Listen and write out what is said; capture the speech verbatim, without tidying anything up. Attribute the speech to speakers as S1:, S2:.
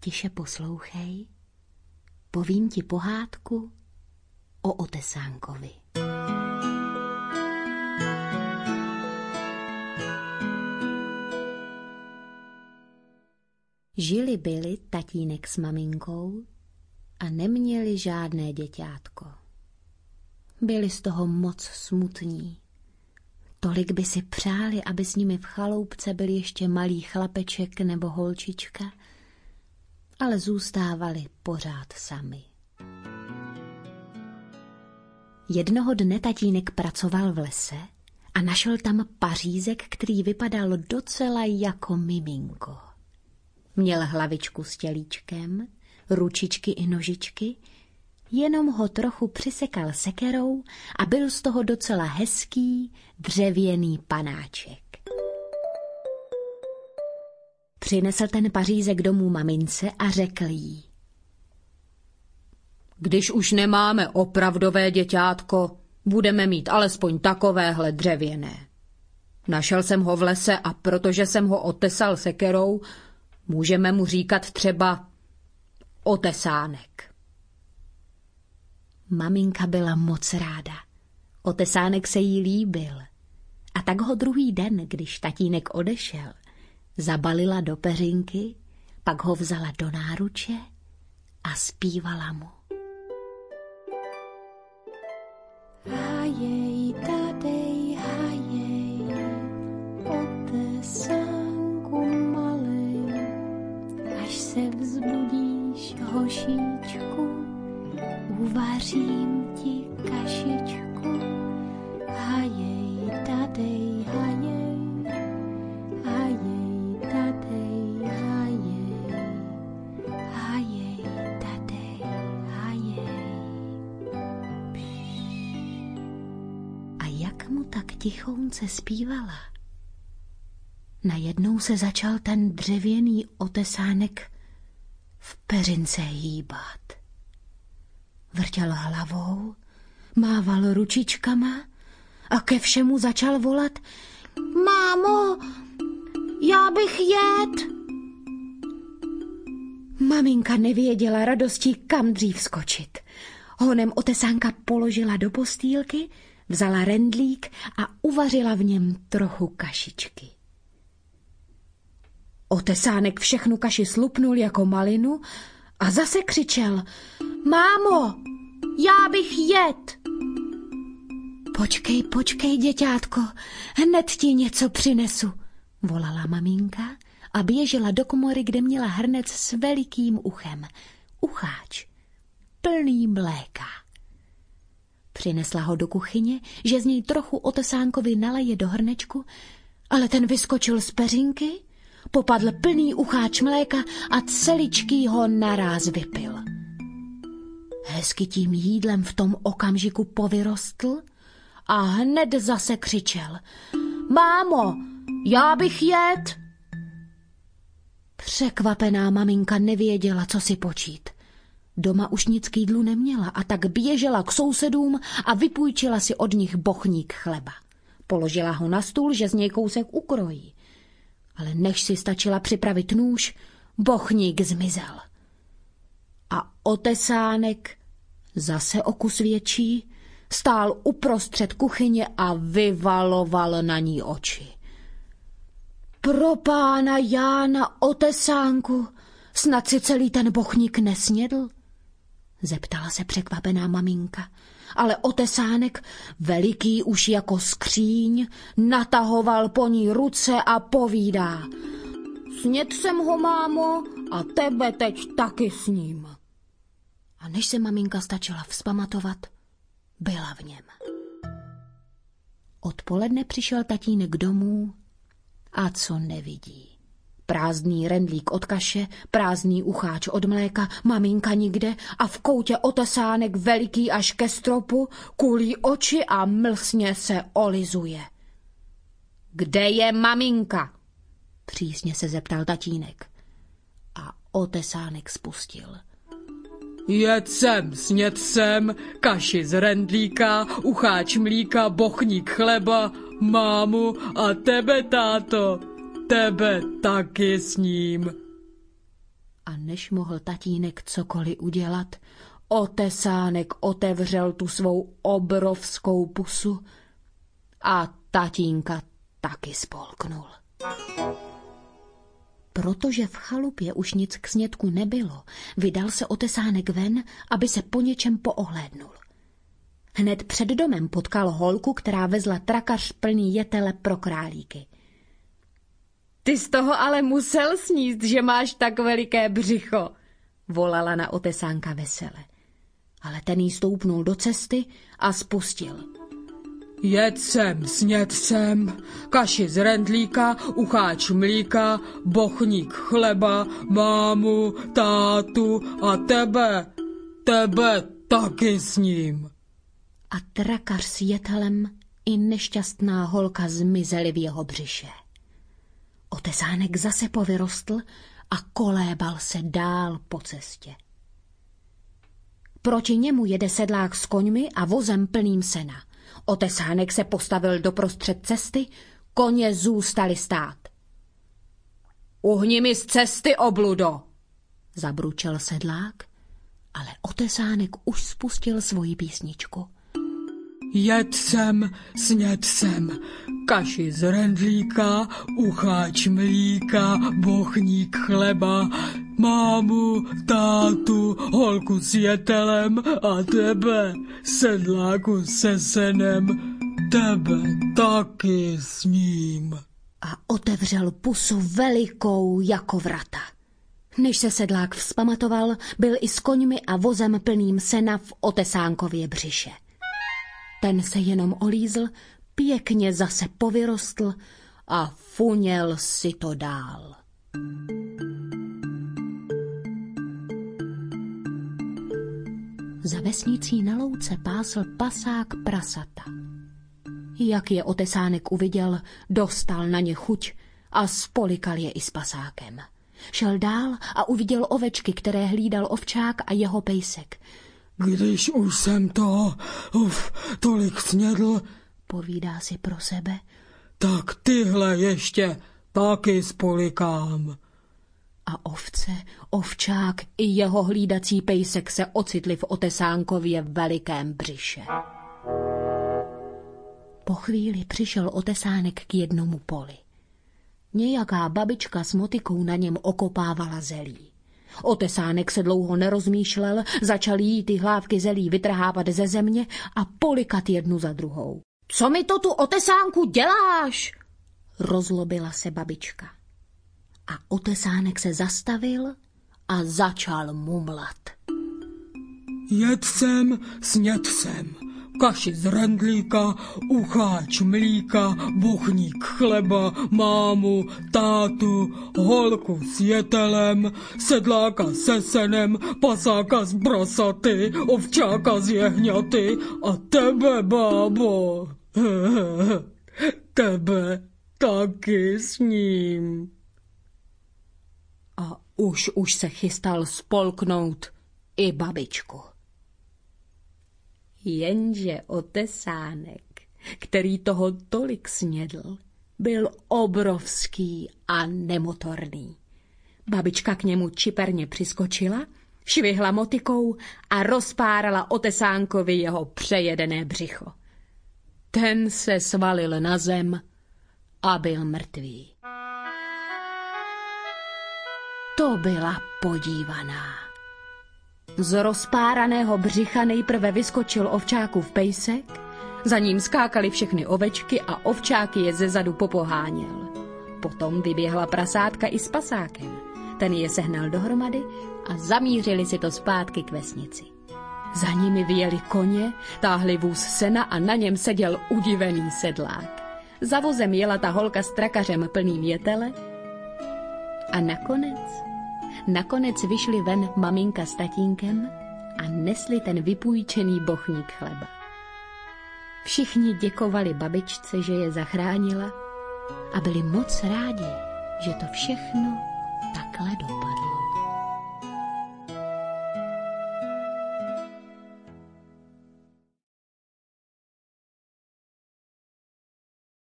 S1: tiše poslouchej, povím ti pohádku o Otesánkovi. Žili byli tatínek s maminkou a neměli žádné děťátko. Byli z toho moc smutní. Tolik by si přáli, aby s nimi v chaloupce byl ještě malý chlapeček nebo holčička, ale zůstávali pořád sami. Jednoho dne tatínek pracoval v lese a našel tam pařízek, který vypadal docela jako miminko. Měl hlavičku s tělíčkem, ručičky i nožičky, jenom ho trochu přisekal sekerou a byl z toho docela hezký dřevěný panáček. Přinesl ten pařízek domů mamince a řekl jí: Když už nemáme opravdové děťátko, budeme mít alespoň takovéhle dřevěné. Našel jsem ho v lese a protože jsem ho otesal sekerou, můžeme mu říkat třeba Otesánek. Maminka byla moc ráda. Otesánek se jí líbil. A tak ho druhý den, když tatínek odešel, zabalila do peřinky, pak ho vzala do náruče a zpívala mu.
S2: Hajej, tadej, hajej, Otesánku malej, až se vzbudíš, hošíčku, uvařím ti kašičku. Hajej, tadej, hajej, hajej, tadej, hajej, hajej, tadej, hajej.
S1: A jak mu tak tichounce zpívala, najednou se začal ten dřevěný Otesánek v peřince hýbat. Vrtěl hlavou, mával ručičkama a ke všemu začal volat: Mámo, já bych jet. Maminka nevěděla radostí, kam dřív skočit. Honem Otesánka položila do postýlky, vzala rendlík a uvařila v něm trochu kašičky. Otesánek všechnu kaši slupnul jako malinu a zase křičel: Mámo, já bych jet. Počkej, počkej, děťátko, hned ti něco přinesu, volala maminka a běžela do komory, kde měla hrnec s velikým uchem, ucháč, plný mléka. Přinesla ho do kuchyně, že z něj trochu Otesánkovi naleje do hrnečku, ale ten vyskočil z peřinky, popadl plný ucháč mléka a celičký ho naráz vypil. Hezky tím jídlem v tom okamžiku povyrostl a hned zase křičel: Mámo, já bych jet. Překvapená maminka nevěděla, co si počít. Doma už nic k jídlu neměla a tak běžela k sousedům a vypůjčila si od nich bochník chleba. Položila ho na stůl, že z něj kousek ukrojí. Ale než si stačila připravit nůž, bochník zmizel. A Otesánek, zase o kus větší, stál uprostřed kuchyně a vyvaloval na ní oči. Pro pána Jána, Otesánku, snad si celý ten bochník nesnědl? Zeptala se překvapená maminka, ale Otesánek, veliký už jako skříň, natahoval po ní ruce a povídá: Sněd jsem ho, mámo, a tebe teď taky sním. A než se maminka stačila vzpamatovat, byla v něm. Odpoledne přišel tatínek domů a co nevidí. Prázdný rendlík od kaše, prázdný ucháč od mléka, maminka nikde a v koutě Otesánek veliký až ke stropu, kulí oči a mlsně se olizuje. Kde je maminka? Přísně se zeptal tatínek. A Otesánek spustil: Jet sem, sněd sem, kaši z rendlíka, ucháč mlíka, bochník chleba, mámu a tebe, táto, tebe taky sním. A než mohl tatínek cokoliv udělat, Otesánek otevřel tu svou obrovskou pusu a tatínka taky spolknul. Protože v chalupě už nic k snědku nebylo, vydal se Otesánek ven, aby se po něčem poohlédnul. Hned před domem potkal holku, která vezla trakař plný jetele pro králíky. Ty z toho ale musel sníst, že máš tak veliké břicho, volala na Otesánka vesele. Ale ten jí stoupnul do cesty a spustil.
S3: Jedz sem, sněd sem, kaši z rendlíka, ucháč mlíka, bochník chleba, mámu, tátu a tebe, tebe taky s ním.
S1: A trakař s jetelem i nešťastná holka zmizely v jeho břiše. Otesánek zase povyrostl a kolébal se dál po cestě. Proti němu jede sedlák s koňmi a vozem plným sena. Otesánek se postavil doprostřed cesty, koně zůstaly stát. Uhni mi z cesty, obludo, zabručel sedlák, ale Otesánek už spustil svoji písničku.
S3: Jedz sem, sněd sem, kaši z rendlíka, ucháč mlíka, bochník chleba, mámu, tátu, holku s jetelem a tebe, sedláku se senem, tebe taky s ním.
S1: A otevřel pusu velikou jako vrata. Než se sedlák vzpamatoval, byl i s koňmi a vozem plným sena v Otesánkově břiše. Ten se jenom olízl, pěkně zase povyrostl a funěl si to dál. Za vesnicí na louce pásl pasák prasata. Jak je Otesánek uviděl, dostal na ně chuť a spolikal je i s pasákem. Šel dál a uviděl ovečky, které hlídal ovčák a jeho pejsek.
S3: Když už jsem to, uf, tolik snědl,
S1: povídá si pro sebe,
S3: tak tyhle ještě taky spolikám.
S1: A ovce, ovčák i jeho hlídací pejsek se ocitli v Otesánkově velikém břiše. Po chvíli přišel Otesánek k jednomu poli. Nějaká babička s motykou na něm okopávala zelí. Otesánek se dlouho nerozmýšlel, začal jí ty hlávky zelí vytrhávat ze země a polikat jednu za druhou. Co mi to tu, Otesánku, děláš? Rozlobila se babička. A Otesánek se zastavil a začal mumlat.
S3: Jedz sem, sněd sem, kaši z rendlíka, ucháč mlíka, bochník chleba, mámu, tátu, holku s jetelem, sedláka se senem, pasáka z prasaty, ovčáka z jehňaty a tebe, bábo, tebe taky s ním.
S1: A už už se chystal spolknout i babičku. Jenže Otesánek, který toho tolik snědl, byl obrovský a nemotorný. Babička k němu čiperně přiskočila, švihla motykou a rozpárala Otesánkovi jeho přejedené břicho. Ten se svalil na zem a byl mrtvý. To byla podívaná. Z rozpáraného břicha nejprve vyskočil ovčákův pejsek, za ním skákaly všechny ovečky a ovčáky je zezadu popoháněl. Potom vyběhla prasátka i s pasákem. Ten je sehnal dohromady a zamířili si to zpátky k vesnici. Za nimi vyjeli koně, táhli vůz sena a na něm seděl udivený sedlák. Za vozem jela ta holka s trakařem plným jetele a nakonec, nakonec vyšli ven maminka s tatínkem a nesli ten vypůjčený bochník chleba. Všichni děkovali babičce, že je zachránila a byli moc rádi, že to všechno takhle dopadlo.